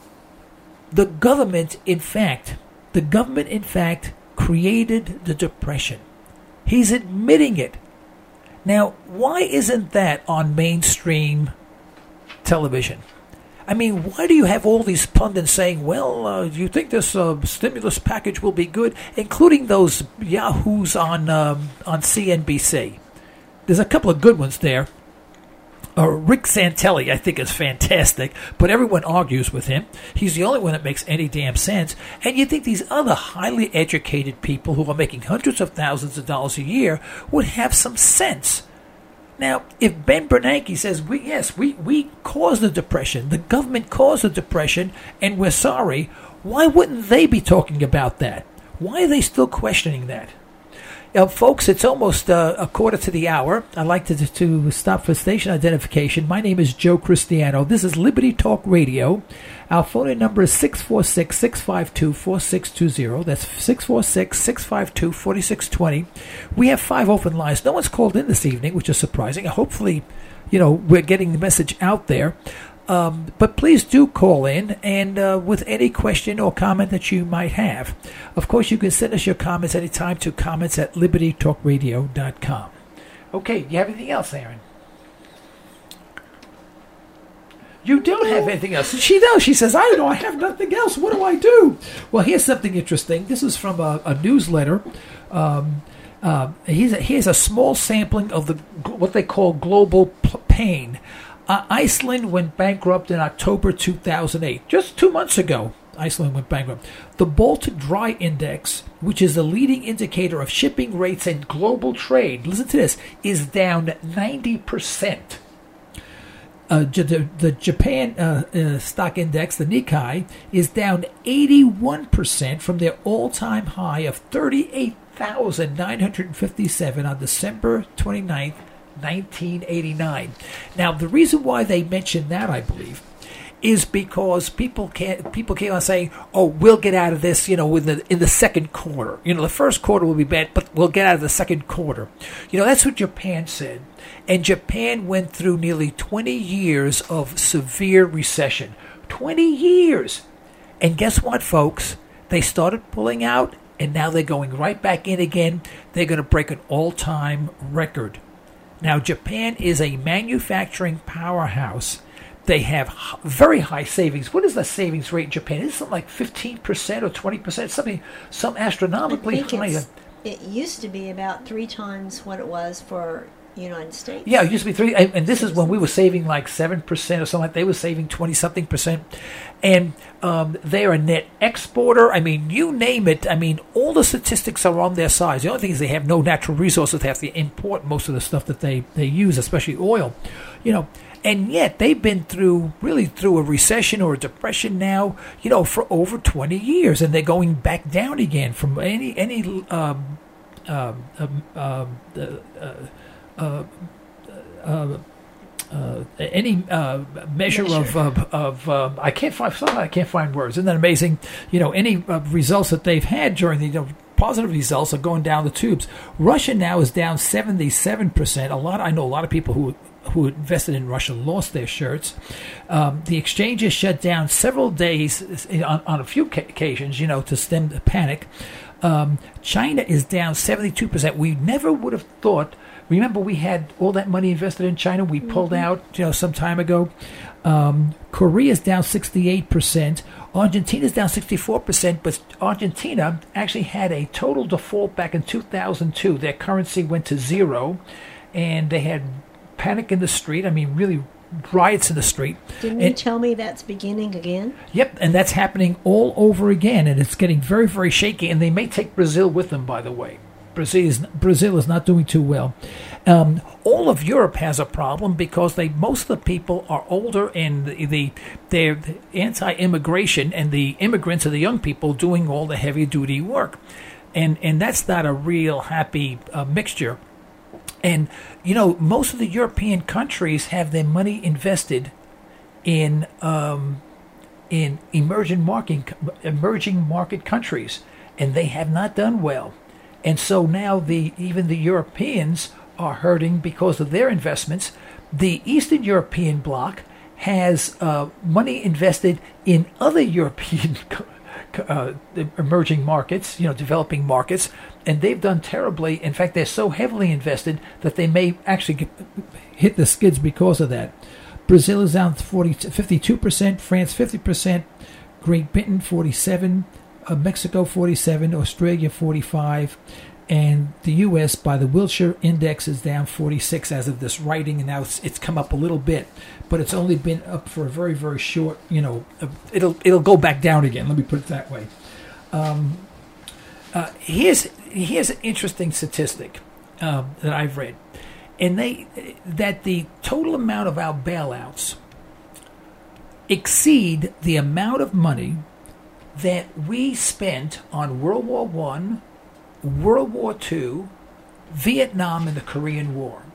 the government, in fact, the government, in fact, created the Depression. He's admitting it. Now, why isn't that on mainstream television? I mean, why do you have all these pundits saying, well, uh, do you think this uh, stimulus package will be good, including those yahoos on um, on C N B C? There's a couple of good ones there. Uh, Rick Santelli, I think, is fantastic, but everyone argues with him. He's the only one that makes any damn sense. And you think these other highly educated people who are making hundreds of thousands of dollars a year would have some sense. Now, if Ben Bernanke says, we, yes, we, we caused the Depression, the government caused the Depression, and we're sorry, why wouldn't they be talking about that? Why are they still questioning that? Uh, folks, it's almost uh, a quarter to the hour. I'd like to, to stop for station identification. My name is Joe Cristiano. This is Liberty Talk Radio. Our phone number is six four six, six five two, four six two zero. That's six four six, six five two, four six two zero. We have five open lines. No one's called in this evening, which is surprising. Hopefully, you know, we're getting the message out there. Um, but please do call in and uh, with any question or comment that you might have. Of course, you can send us your comments anytime to comments at liberty talk radio dot com. Okay, do you have anything else, Aaron? You don't have anything else. She does. She says, I know, I have nothing else. What do I do? Well, here's something interesting. This is from a, a newsletter. Um, uh, here's, a, here's a small sampling of the what they call global p- pain. Uh, Iceland went bankrupt in October two thousand eight. Just two months ago, Iceland went bankrupt. The Baltic Dry Index, which is the leading indicator of shipping rates and global trade, listen to this, is down ninety percent. Uh, the, the Japan uh, uh, stock index, the Nikkei, is down eighty-one percent from their all-time high of thirty-eight thousand nine hundred fifty-seven on December twenty-ninth, nineteen eighty-nine. Now, the reason why they mention that, I believe, is because people can't. People keep on saying, "Oh, we'll get out of this," you know, in the in the second quarter. You know, the first quarter will be bad, but we'll get out of the second quarter. You know, that's what Japan said, and Japan went through nearly twenty years of severe recession. Twenty years, and guess what, folks? They started pulling out and now they're going right back in again. They're going to break an all-time record. Now, Japan is a manufacturing powerhouse. They have h- very high savings. What is the savings rate in Japan? Is it something like fifteen percent or twenty percent? Something, some astronomically I think high. it's, it used to be about three times what it was for United States. Yeah, it used to be three, and, and this is when we were saving like seven percent or something like. They were saving twenty something percent, and um, they are a net exporter. I mean, you name it. I mean, all the statistics are on their side. The only thing is they have no natural resources. They have to import most of the stuff that they they use, especially oil. You know. And yet they've been through, really through a recession or a depression now, you know, for over twenty years. And they're going back down again from any, any, um, um, um, um, uh, uh, uh, uh, any uh, measure, measure of, of, of um, I can't find, I can't find words. Isn't that amazing? You know, any uh, results that they've had during the, you know, positive results are going down the tubes. Russia now is down seventy-seven percent. A lot, I know a lot of people who who invested in Russia lost their shirts. Um, the exchanges shut down several days on, on a few ca- occasions, you know, to stem the panic. Um, China is down seventy-two percent. We never would have thought. Remember, we had all that money invested in China. We pulled mm-hmm. out, you know, some time ago. Um, Korea is down sixty-eight percent. Argentina is down sixty-four percent, but Argentina actually had a total default back in two thousand two. Their currency went to zero, and they had panic in the street. I mean, really riots in the street. Didn't and, you tell me that's beginning again? Yep, and that's happening all over again, and it's getting very, very shaky, and they may take Brazil with them, by the way. Brazil is, Brazil is not doing too well. Um, all of Europe has a problem because they most of the people are older, and the, the they're anti-immigration, and the immigrants are the young people doing all the heavy-duty work. And, and that's not a real happy uh, mixture. And, you know, most of the European countries have their money invested in um, in emerging market, emerging market countries, and they have not done well. And so now the even the Europeans are hurting because of their investments. The Eastern European bloc has uh, money invested in other European Uh, emerging markets, you know, developing markets, and they've done terribly. In fact, they're so heavily invested that they may actually get, hit the skids because of that. Brazil is down forty, fifty-two percent, France fifty percent, Great Britain forty-seven, uh, Mexico forty-seven, Australia forty-five, and the U S by the Wilshire Index is down forty-six as of this writing, and now it's, it's come up a little bit, but it's only been up for a very, very short, you know, uh, it'll it'll go back down again. Let me put it that way. Um, uh, here's here's an interesting statistic um, that I've read, and they that the total amount of our bailouts exceed the amount of money that we spent on World War One, World War Two, Vietnam, and the Korean War.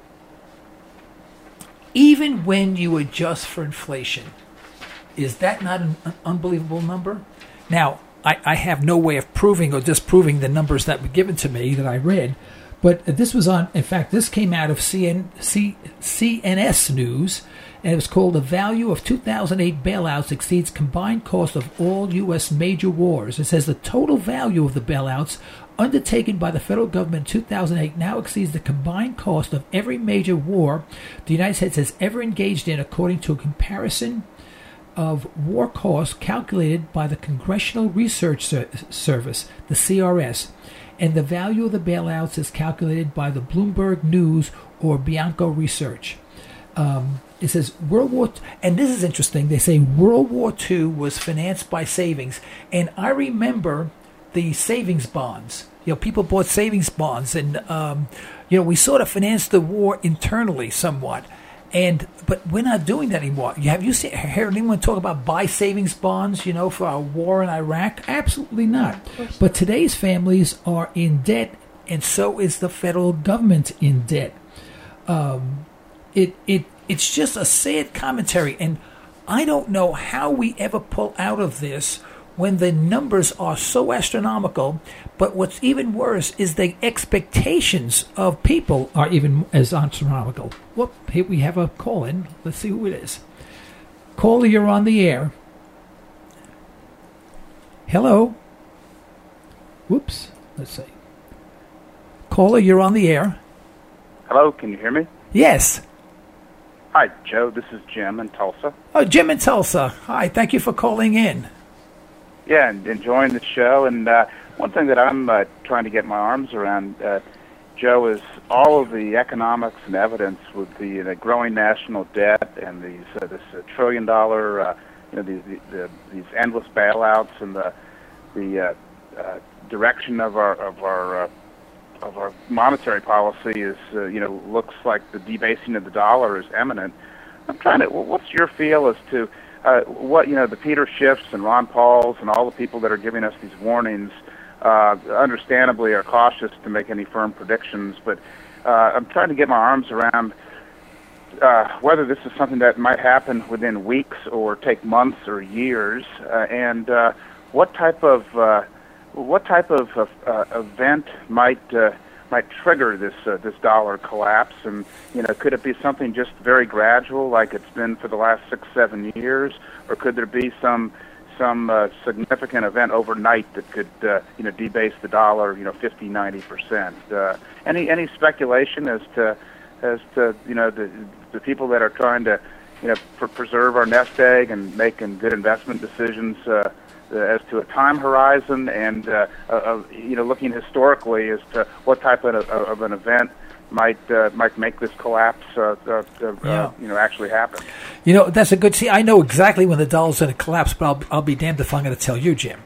Even when you adjust for inflation, is that not an, an unbelievable number? Now, I, I have no way of proving or disproving the numbers that were given to me that I read, but this was on, in fact, this came out of C N, C, C N S News, and it was called "The Value of two thousand eight Bailouts Exceeds Combined Cost of All U S Major Wars." It says the total value of the bailouts undertaken by the federal government in two thousand eight now exceeds the combined cost of every major war the United States has ever engaged in, according to a comparison of war costs calculated by the Congressional Research Service, the C R S. And the value of the bailouts is calculated by the Bloomberg News or Bianco Research. Um, it says World War, and this is interesting, they say World War Two was financed by savings. And I remember the savings bonds. You know, people bought savings bonds, and um, you know, we sort of financed the war internally somewhat. And but we're not doing that anymore. Have you seen, heard anyone talk about buy savings bonds? You know, for our war in Iraq? Absolutely not. But today's families are in debt, and so is the federal government in debt. Um, it it it's just a sad commentary, and I don't know how we ever pull out of this when the numbers are so astronomical. But what's even worse is the expectations of people are even as astronomical. Whoop, here we have a call in. Let's see who it is. Caller, you're on the air. Hello. Whoops. Let's see. Caller, you're on the air. Hello, can you hear me? Yes. Hi, Joe. This is Jim in Tulsa. Oh, Jim in Tulsa. Hi, thank you for calling in. Yeah, and enjoying the show. And uh, one thing that I'm uh, trying to get my arms around, uh, Joe, is all of the economics and evidence with the, the growing national debt and these uh, this uh, trillion dollar, uh, you know, these the, the, these endless bailouts and the the uh, uh, direction of our of our uh, of our monetary policy is, uh, you know, looks like the debasing of the dollar is imminent. I'm trying to. What's your feel as to uh, what you know the Peter Schiffs and Ron Pauls and all the people that are giving us these warnings? Uh, understandably, are cautious to make any firm predictions, but uh, I'm trying to get my arms around uh, whether this is something that might happen within weeks or take months or years, uh, and uh, what type of uh, what type of uh, uh, event might uh, might trigger this uh, this dollar collapse, and you know, could it be something just very gradual, like it's been for the last six, seven years, or could there be some some uh, significant event overnight that could uh, you know debase the dollar, you know, fifty, ninety percent? Uh, any any speculation as to as to you know the the people that are trying to you know pr- preserve our nest egg and making good investment decisions uh, as to a time horizon, and uh, uh, you know looking historically as to what type of, of an event might uh, might make this collapse uh, uh, uh, yeah. you know actually happen. You know, that's a good. See, I know exactly when the dollar's going to collapse, but I'll, I'll be damned if I'm going to tell you, Jim.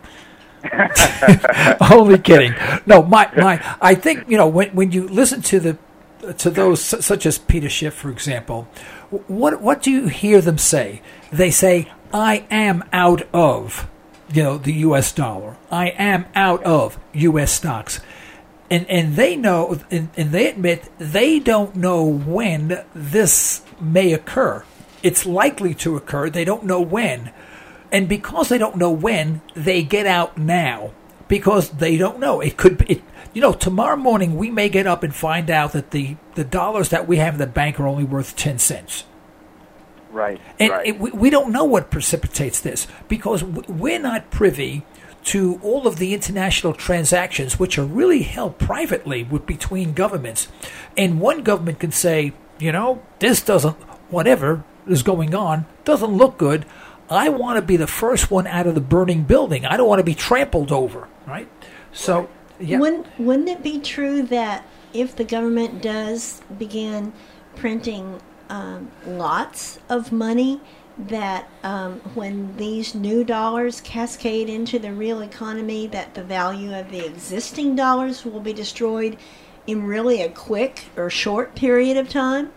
Only kidding. No, my my. I think you know when when you listen to the to those such as Peter Schiff, for example, what what do you hear them say? They say, "I am out of, you know, the U S dollar. I am out of U S stocks." And and they know, and, and they admit they don't know when this may occur. It's likely to occur. They don't know when. And because they don't know when, they get out now. Because they don't know. It could be, it, you know, tomorrow morning we may get up and find out that the, the dollars that we have in the bank are only worth ten cents. Right. And right. It, we, we don't know what precipitates this because we're not privy to all of the international transactions, which are really held privately with, between governments. And one government can say, you know, this doesn't, whatever is going on, doesn't look good. I want to be the first one out of the burning building. I don't want to be trampled over, right? So, yeah. Wouldn't, wouldn't it be true that if the government does begin printing um, lots of money, that um, when these new dollars cascade into the real economy, that the value of the existing dollars will be destroyed in really a quick or short period of time?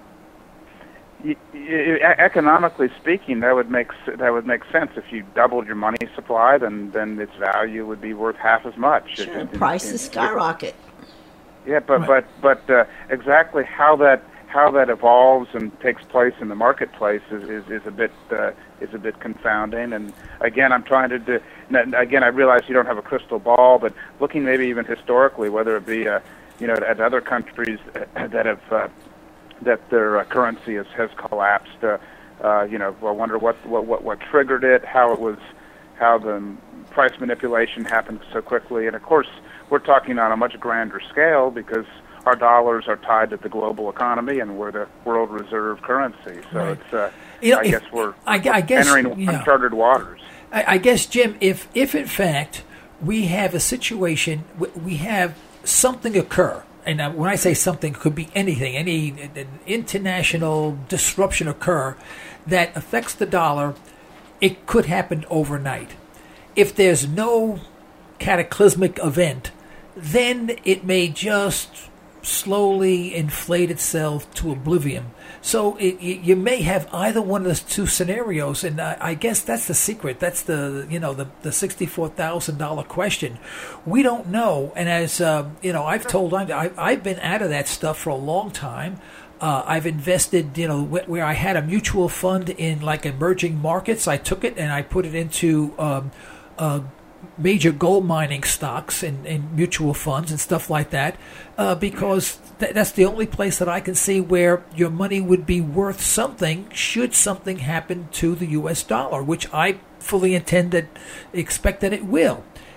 Y- y- economically speaking, that would make that would make sense. If you doubled your money supply, then then its value would be worth half as much. Sure, it, it, prices it, skyrocket. Yeah, but Right. but but uh, exactly how that how that evolves and takes place in the marketplace is, is, is a bit uh, is a bit confounding. And again, I'm trying to do, again I realize you don't have a crystal ball, but looking maybe even historically, whether it be uh, you know at other countries that have uh, that their uh, currency has, has collapsed. Uh, uh, you know, I wonder what, what what what triggered it, how it was, how the price manipulation happened so quickly, and of course we're talking on a much grander scale because our dollars are tied to the global economy, and we're the world reserve currency. So Right. it's, uh, You know, I if- guess we're, I, we're I guess, entering yeah. uncharted waters. I, I guess, Jim, if, if in fact we have a situation, w- we have something occur, and uh, when I say something, it could be anything, any an international disruption occur that affects the dollar, it could happen overnight. If there's no cataclysmic event, then it may just slowly inflate itself to oblivion. So it, you you may have either one of those two scenarios, and I, I guess that's the secret. That's the you know the the sixty-four thousand dollar question. We don't know, and as uh, you know, I've told I I've been out of that stuff for a long time. Uh, I've invested, you know, wh- where I had a mutual fund in like emerging markets. I took it and I put it into um, uh, major gold mining stocks and, and mutual funds and stuff like that, uh, because th- that's the only place that I can see where your money would be worth something should something happen to the U S dollar, which I fully intend to expect that it will.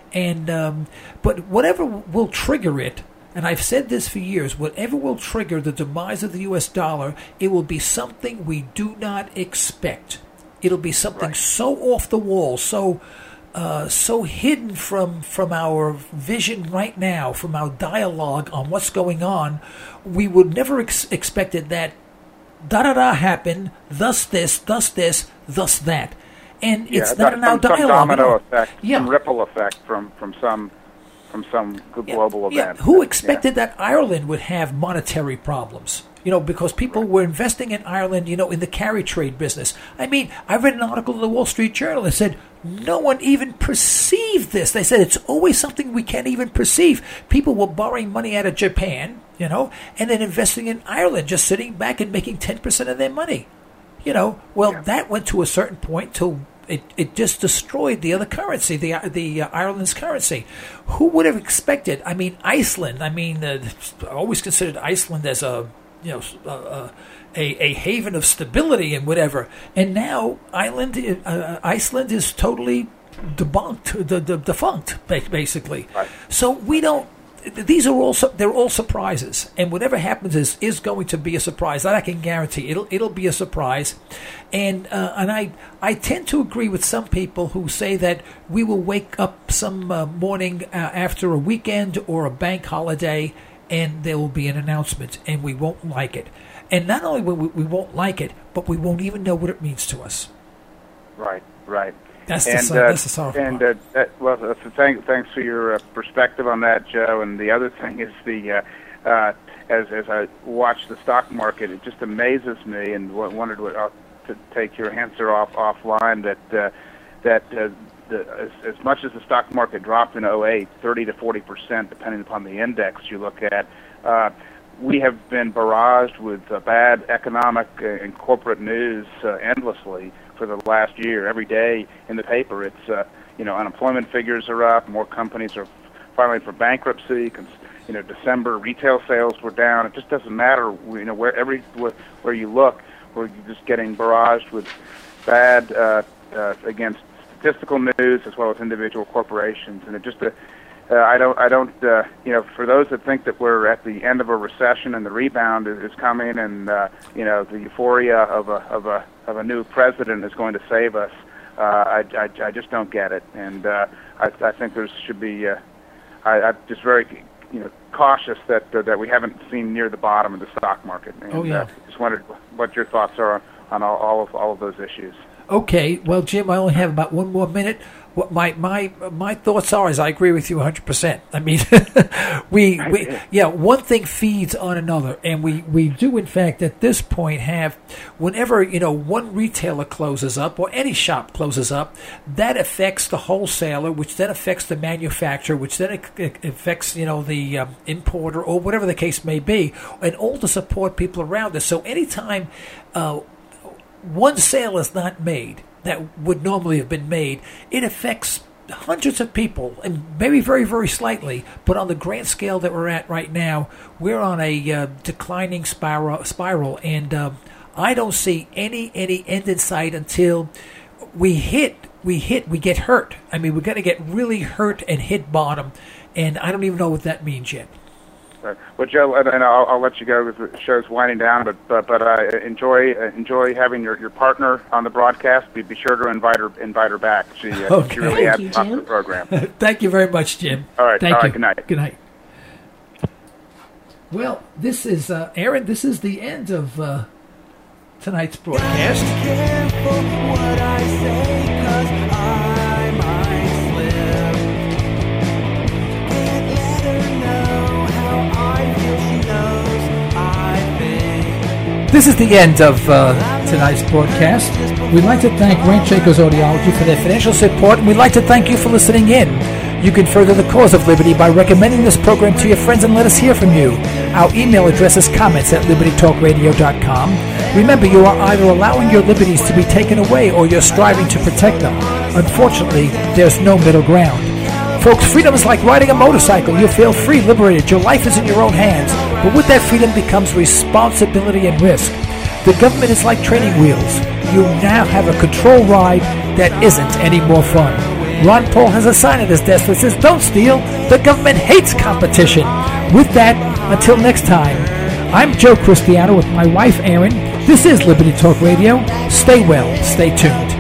And um, but whatever will trigger it, and I've said this for years, whatever will trigger the demise of the U S dollar, it will be something we do not expect. It'll be something Right. so off the wall, so uh, so hidden from from our vision right now, from our dialogue on what's going on. We would never ex- expected that da da da happened, thus this, thus this, thus that, and it's yeah, not in our some, some dialogue. domino at all. effect, Yeah. some ripple effect from, from some from some global Yeah, event. who expected that Ireland would have monetary problems? You know, because people were investing in Ireland, you know, in the carry trade business. I mean, I read an article in the Wall Street Journal that said no one even perceived this. They said it's always something we can't even perceive. People were borrowing money out of Japan, you know, and then investing in Ireland, just sitting back and making ten percent of their money. You know, well, Yeah. that went to a certain point till it, it just destroyed the other currency, the the uh, Ireland's currency. Who would have expected? I mean, Iceland. I mean, uh, I always considered Iceland as a you know uh, a a haven of stability and whatever. And now Ireland, uh, Iceland is totally debunked, the, the, defunct, basically. Right. So we don't. These are all su- they're all surprises, and whatever happens is is going to be a surprise. That I can guarantee. It'll it'll be a surprise, and uh, and I I tend to agree with some people who say that we will wake up some uh, morning uh, after a weekend or a bank holiday, and there will be an announcement, and we won't like it. And not only will we, we won't like it, but we won't even know what it means to us. Right, right. That's the and, so- uh, that's the sorrowful and part. uh, that, well, uh, so thank, thanks for your uh, perspective on that, Joe. And the other thing is the uh, uh, as as I watch the stock market, it just amazes me, and w- wondered what uh, to take your answer off offline that uh, that uh, the, as, as much as the stock market dropped in oh eight, thirty to forty percent, depending upon the index you look at. Uh, we have been barraged with uh, bad economic uh, and corporate news uh, endlessly for the last year. Every day in the paper, it's uh, you know unemployment figures are up, more companies are filing for bankruptcy. Cons- you know, December retail sales were down. It just doesn't matter. You know, where every where, where you look, we're just getting barraged with bad uh, uh, against statistical news as well as individual corporations, and it just. Uh, Uh, I don't. I don't. Uh, you know, for those that think that we're at the end of a recession and the rebound is, is coming, and uh, you know, the euphoria of a of a of a new president is going to save us, uh, I, I, I just don't get it. And uh, I, I think there should be. Uh, I, I'm just very, you know, cautious that uh, that we haven't seen near the bottom of the stock market. And, Oh, yeah. Uh, just wondered what your thoughts are on, on all, all of all of those issues. Okay, well, Jim, I only have about one more minute. What my my my thoughts are is I agree with you one hundred percent. I mean, we we yeah, one thing feeds on another, and we, we do in fact at this point have whenever you know one retailer closes up or any shop closes up, that affects the wholesaler, which then affects the manufacturer, which then it affects you know the um, importer or whatever the case may be, and all the support people around us. So anytime. Uh, one sale is not made that would normally have been made, it affects hundreds of people, and maybe very, very slightly, but on the grand scale that we're at right now, we're on a uh, declining spiral, spiral and um, I don't see any any end in sight until we hit, we hit, we get hurt. I mean, we're going to get really hurt and hit bottom, and I don't even know what that means yet. Right. Well, Joe, and and I'll, I'll let you go because the show's winding down. But but, but I enjoy uh, enjoy having your, your partner on the broadcast. Be, be sure to invite her invite her back. She, uh, Okay. she really Thank adds you, a lot to Jim. the program. Thank you very much, Jim. All right. Thank All you. right. Good night. Good night. Well, this is uh, Aaron. This is the end of uh, tonight's broadcast. Careful what I say, 'cause I might slip. Can't let her know how I feel. She knows I think. This is the end of uh, tonight's broadcast. We'd like to thank Rainshakers Audiology for their financial support, and we'd like to thank you for listening in. You can further the cause of liberty by recommending this program to your friends and let us hear from you. Our email address is comments at liberty talk radio dot com. Remember, you are either allowing your liberties to be taken away or you're striving to protect them. Unfortunately, there's no middle ground. Folks, freedom is like riding a motorcycle. You feel free, liberated. Your life is in your own hands. But with that freedom becomes responsibility and risk. The government is like training wheels. You now have a control ride that isn't any more fun. Ron Paul has a sign at his desk that says, "Don't steal. The government hates competition." With that, until next time, I'm Joe Cristiano with my wife, Erin. This is Liberty Talk Radio. Stay well. Stay tuned.